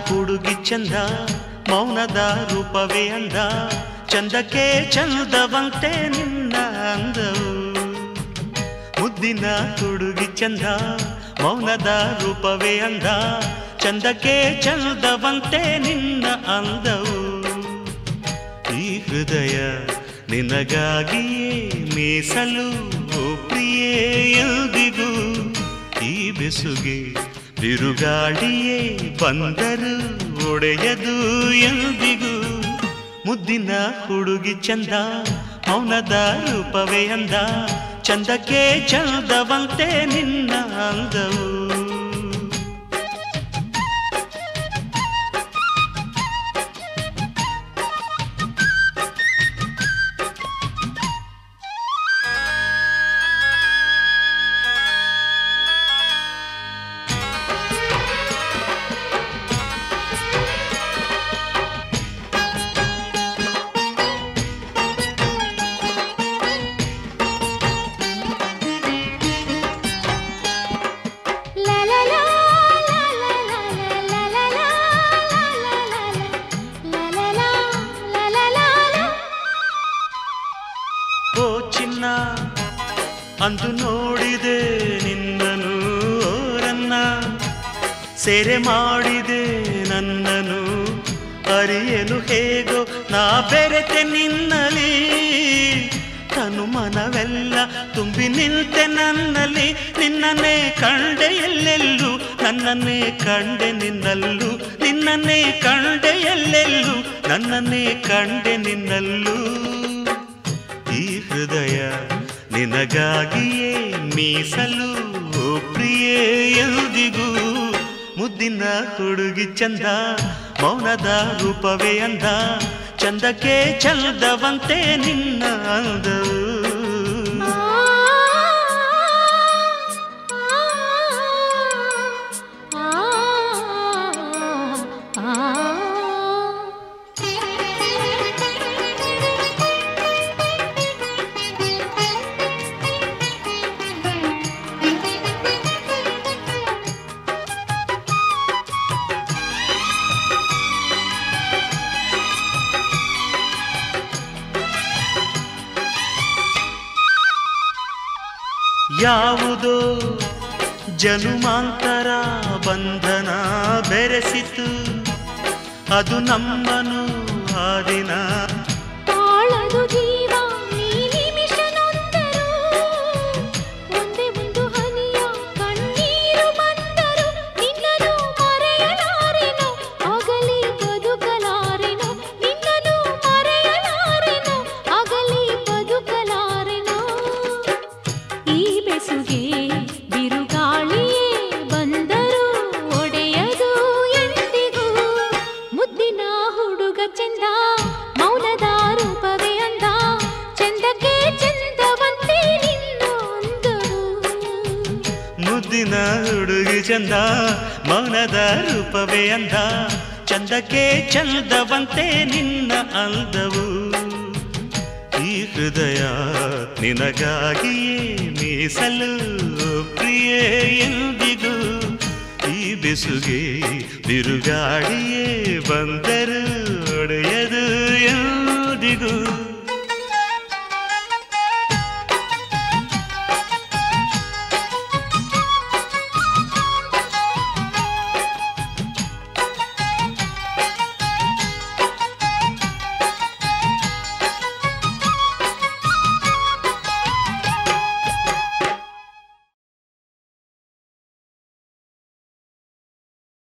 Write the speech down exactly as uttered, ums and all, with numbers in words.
ಹುಡುಗಿ ಚಂದ ಮೌನದ ರೂಪವೇ ಅಂದ ಚಂದಕ್ಕೆ ಚಂದವಂತೆ ನಿನ್ನ ಅಂದವು ಮುದ್ದಿನ ಹುಡುಗಿ ಚಂದ ಮೌನದ ರೂಪವೇ ಅಂದ ಚಂದಕ್ಕೆ ಚಂದವಂತೆ ನಿನ್ನ ಅಂದವು ಈ ಹೃದಯ ನಿನಗಾಗಿಯೇ ಮೀಸಲು ಪ್ರಿಯೇ ಎಂದಿಗೂ ಈ ಬೆಸುಗೆ ಬಿರುಗಾಳಿಯೇ ಬಂದರು ಒಡೆಯದು ಎಂದಿಗೂ ಮುದ್ದಿನ ಹುಡುಗಿ ಚಂದ ಮೌನದ ರೂಪವೇ ಅಂದ ಚಂದಕ್ಕೆ ಚಂದವಂತೆ ನಿನ್ನ ಅಂದವು ಅಂದು ನೋಡಿದೆ ನಿನ್ನನು ರನ್ನ ಸೆರೆ ಮಾಡಿದೆ ನನ್ನನು ಅರಿಯಲು ಹೇಗೋ ನಾ ಬೆರೆತೆ ನಿನ್ನಲಿ ತನು ಮನವೆಲ್ಲ ತುಂಬಿ ನಿಂತೆ ನನ್ನಲ್ಲಿ ನಿನ್ನನ್ನೇ ಕಂಡೆ ಎಲ್ಲೆಲ್ಲೂ ನನ್ನನ್ನೇ ಕಂಡೆ ನಿನ್ನಲ್ಲೂ ನಿನ್ನನ್ನೇ ಕಂಡೆ ಎಲ್ಲೆಲ್ಲೂ ನನ್ನನ್ನೇ ಕಂಡೆ ನಿನ್ನಲ್ಲೂ ಈ ಹೃದಯ ನಿನಗಾಗಿಯೇ ಮೀಸಲು ಪ್ರಿಯೇ ಎಂದಿಗೂ ಮುದ್ದಿನ ಹುಡುಗಿ ಚಂದ ಮೌನದ ರೂಪವೇ ಅಂದ ಚಂದಕ್ಕೆ ಚಂದವಂತೆ ನಿನ್ನ ಅಂದವು ಯಾವುದೋ ಜನುಮಾಂತರ ಬಂಧನ ಬೆರೆಸಿತು ಅದು ನಮ್ಮನು ಆ ದಿನ ತಾಳದು ಜೀವ ನೀ ನಿಮಿಷ ನೊಂದರು ಒಂದೇ ಒಂದು ಹನಿಯ ಕಣ್ಣೀರು ಬಂದರು ನಿನ್ನನು ಮರೆಯಲಾರೆನು ಆಗಲಿ ಬದುಕಲಾರೆನು ನಿನ್ನನು ಮರೆಯಲಾರೆನು ಆಗಲಿ ಬದುಕಲಾರೆನು ಈ ಬೆಸುಗೆ ಬಿರುಗಾಳಿಯೇ ಬಂದರು ಒಡೆಯದು ಎಂದಿಗೂ ಮುದ್ದಿನ ಹುಡುಗ ಚಂದ ಮೌನದ ರೂಪವೇ ಅಂದ ಚಂದಕ್ಕೆ ಚಂದವಂತೆ ನಿನ್ನ ಅಂದವು ಮುದ್ದಿನ ಹುಡುಗಿ ಚಂದ ಮೌನದ ರೂಪವೇ ಅಂದ ಚಂದಕ್ಕೆ ಚಂದವಂತೆ ನಿನ್ನ ಅಂದವು ಈ ಹೃದಯ ನಿನಗಾಗಿಯೇ ಮೀಸಲು ಪ್ರಿಯೇ ಎಂದಿಗೂ ಈ ಬೆಸುಗೆ ಬಿರುಗಾಳಿಯೇ ಬಂದರು ಒಡೆಯದು ಎಂದಿಗೂ